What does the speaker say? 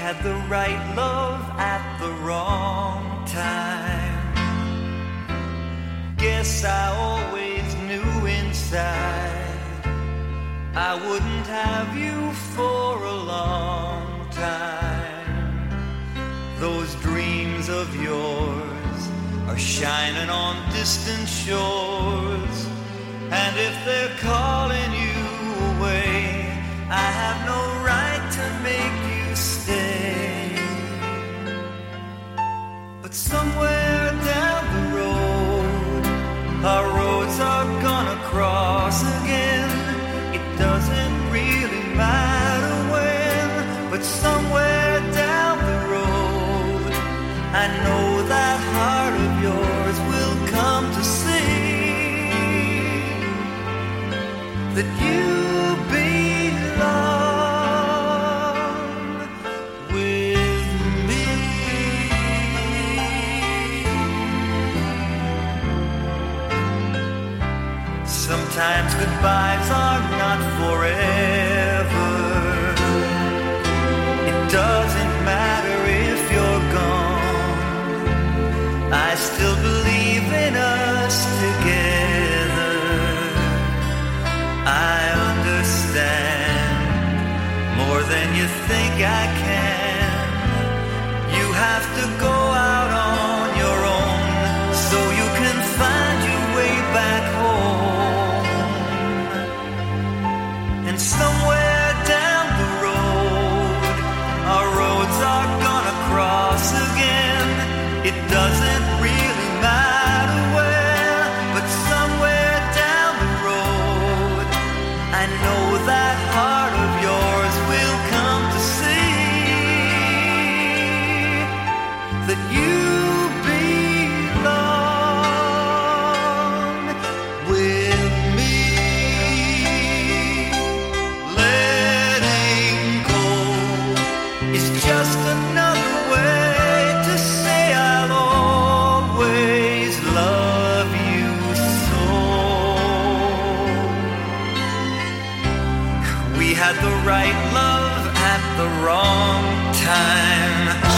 had the right love at the wrong time. Guess I always knew inside I wouldn't have you for a long time. Those dreams of yours are shining on distant shores, and if they're calling you away, I have no right to make you stay. But somewhere down the road, our roads are gonna cross again. It doesn't really matter when, but somewhere down the road, I know that heart of yours will come to see that you belong with me. Sometimes goodbyes are not forever. It doesn't matter if you're gone. I still believe in us together. I understand more than you think I can. You have to go out on your own so you can find your way back home. And somewhere down the road, our roads are gonna cross again. It doesn't really matter where, but somewhere down the road, I know that heart of yours will come to see that you belong with me. Letting go is just another way to say I'll always love you so. We had the right love at the wrong time.